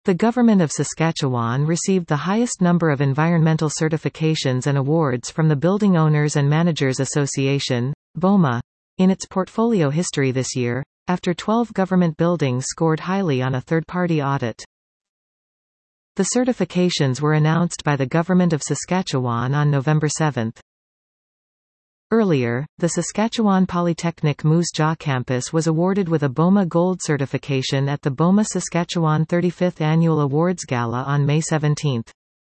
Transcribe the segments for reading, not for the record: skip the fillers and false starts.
The Government of Saskatchewan received the highest number of environmental certifications and awards from the Building Owners and Managers Association, BOMA, in its portfolio history this year, after 12 government buildings scored highly on a third-party audit. The certifications were announced by the Government of Saskatchewan on November 7. Earlier, the Saskatchewan Polytechnic Moose Jaw campus was awarded with a BOMA Gold certification at the BOMA Saskatchewan 35th Annual Awards Gala on May 17.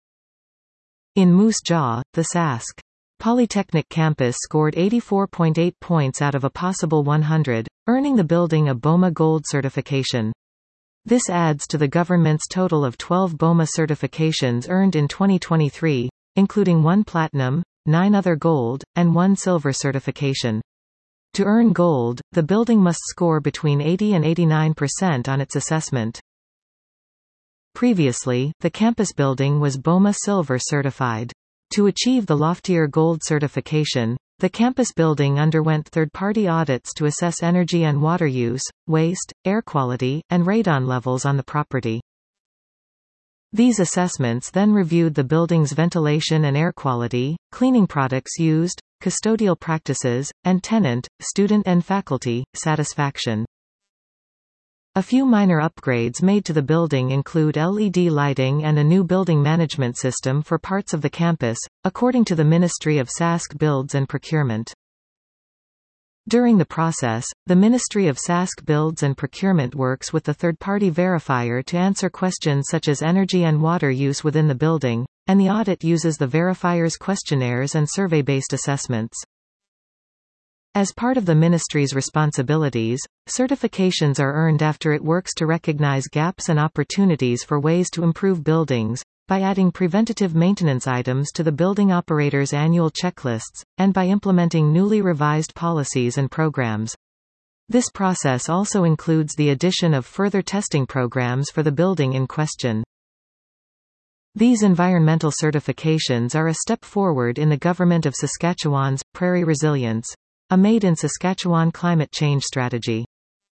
In Moose Jaw, the Sask Polytechnic campus scored 84.8 points out of a possible 100, earning the building a BOMA Gold certification. This adds to the government's total of 12 BOMA certifications earned in 2023, including 1 platinum, 9 other gold, and 1 silver certification. To earn gold, the building must score between 80 and 89% on its assessment. Previously, the campus building was BOMA Silver certified. To achieve the loftier gold certification, the campus building underwent third-party audits to assess energy and water use, waste, air quality, and radon levels on the property. These assessments then reviewed the building's ventilation and air quality, cleaning products used, custodial practices, and tenant, student and faculty satisfaction. A few minor upgrades made to the building include LED lighting and a new building management system for parts of the campus, according to the Ministry of Sask Builds and Procurement. During the process, the Ministry of Sask Builds and Procurement works with the third-party verifier to answer questions such as energy and water use within the building, and the audit uses the verifier's questionnaires and survey-based assessments. As part of the Ministry's responsibilities, certifications are earned after it works to recognize gaps and opportunities for ways to improve buildings, by adding preventative maintenance items to the building operator's annual checklists, and by implementing newly revised policies and programs. This process also includes the addition of further testing programs for the building in question. These environmental certifications are a step forward in the Government of Saskatchewan's Prairie Resilience, a Made in Saskatchewan climate change strategy.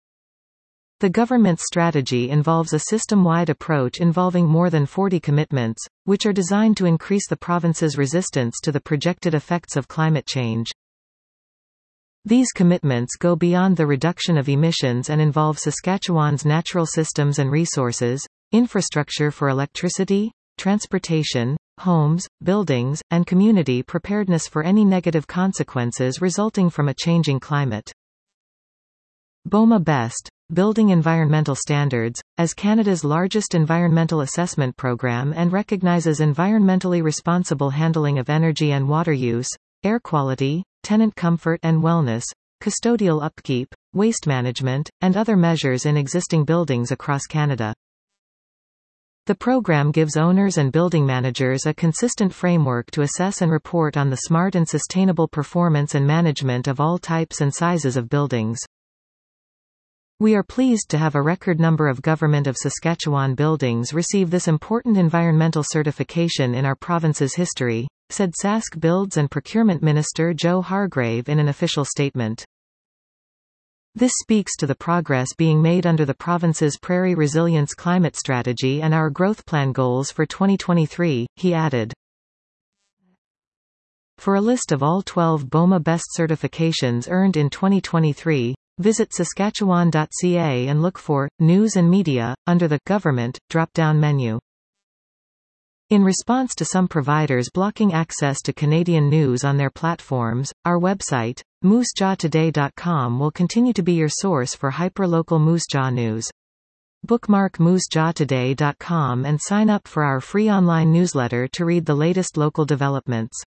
The government's strategy involves a system-wide approach involving more than 40 commitments, which are designed to increase the province's resistance to the projected effects of climate change. These commitments go beyond the reduction of emissions and involve Saskatchewan's natural systems and resources, infrastructure for electricity, transportation, homes, buildings, and community preparedness for any negative consequences resulting from a changing climate. BOMA BEST, Building Environmental Standards, as Canada's largest environmental assessment program and recognizes environmentally responsible handling of energy and water use, air quality, tenant comfort and wellness, custodial upkeep, waste management, and other measures in existing buildings across Canada. The program gives owners and building managers a consistent framework to assess and report on the smart and sustainable performance and management of all types and sizes of buildings. We are pleased to have a record number of Government of Saskatchewan buildings receive this important environmental certification in our province's history, said Sask Builds and Procurement Minister Joe Hargrave in an official statement. This speaks to the progress being made under the province's Prairie Resilience Climate Strategy and our growth plan goals for 2023, he added. For a list of all 12 BOMA BEST certifications earned in 2023, visit Saskatchewan.ca and look for News and Media under the Government drop-down menu. In response to some providers blocking access to Canadian news on their platforms, our website, moosejawtoday.com, will continue to be your source for hyperlocal Moose Jaw news. Bookmark moosejawtoday.com and sign up for our free online newsletter to read the latest local developments.